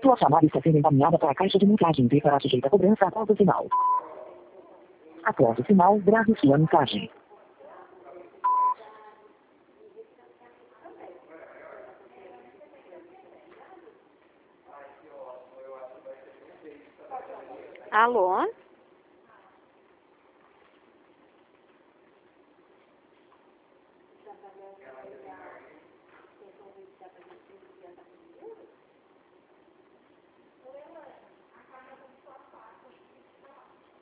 Sua chamada está sendo encaminhada para a caixa de mensagem e será sujeita a cobrança após o sinal. Após o sinal, grave sua mensagem. Alô?